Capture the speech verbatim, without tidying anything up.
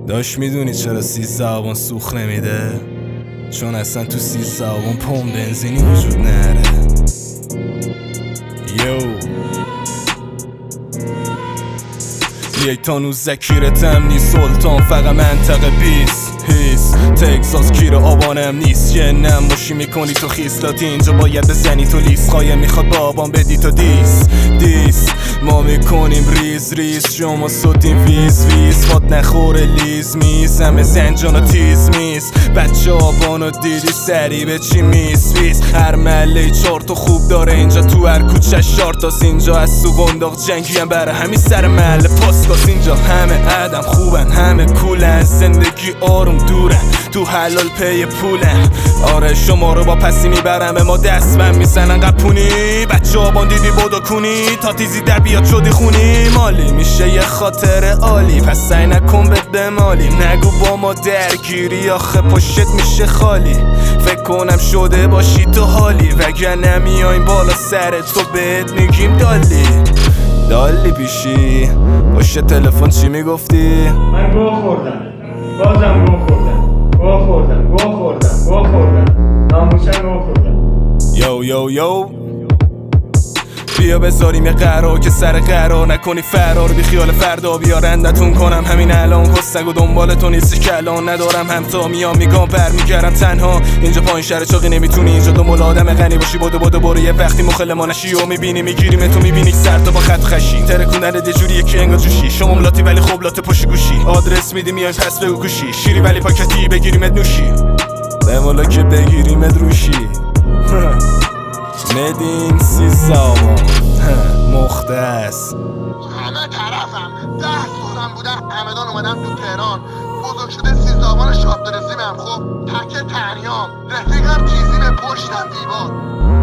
داش میدونی چرا سیزده آبان سوخ نمیده؟ چون اصلا تو سیزده آبان پمپ بنزینی وجود نره. یو یک تانو ذکیرتم نیست سلطان، فقط منطقه بیست هیس تگزاس کیر آبانم نیست. یه نم باشی میکنی تو خیسلاتی، اینجا باید بزنی تو لیست. خواهی میخواد با آبان بدی تو دیس دیس. ما میکنیم ریز ریز، شما سوتیم ویز ویز. فاد نخوره لیز میز، همه زنجان و تیز میز. بچه آبانو دیدی سری به چی میز ویز. هر محله چار تا خوب داره اینجا، تو هر کوچه شار تاست. اینجا از تو بنداق جنگی هم برای همین سر محله پاسکاس. اینجا همه آدم خوبن، همه کولن، زندگی آروم دورن، تو حلال پی پولن. آره شما رو با پسی میبرم، به ما دست من میزنن قپونی. بچه آبان دیدی بودو کنی، تا تیزی در بیاد شدی خونی. مالی میشه یه خاطر عالی، پس سعی نکن بد بمالیم. نگو با ما درگیری، آخه پشت میشه خالی. فکر کنم شده باشی تو حالی، وگر نمیایم بالا سر تو بهت میگیم دالی دالی پیشی. باشه تلفن چی میگفتی؟ من گوه خوردم، بازم گوه خوردم، گوه خوردم، گوه خوردم، گوه خوردم، ناموسن گوه خوردم. یو یو یو بیا بذاریم یه قرار که سر قرار نکنی فرار. بی خیال فردا بیارندتون کنم همین الان. کستگ و دنبال تو نیستی که الان ندارم همتا. میام میگم بر میگرم تنها. اینجا پایین شهر چاقی نمیتونی اینجا دنبال آدم غنی باشی. بودو بودو برو یه وقتی مخل ما نشی و میبینی میگیریم تو میبینی سر تا با خط خشی. ترکوندن یه جوریه که انگار جوشی. شما ملاتی ولی خوب لات پشت گوشی. آدرس میدی میایم پس بگو گوشی. شیری ولی پاکتی بگیریمت نوشی. به مولا که بگیریمت روشی. مدین سیزده آبان مختص. همه طرفم ده سالم بودم همدان اومدم تو تهران. بزرگ شده سیزده آبان شاد رسیمم. خب تک تنیام رفیقم چیزی به پشتم دیوار.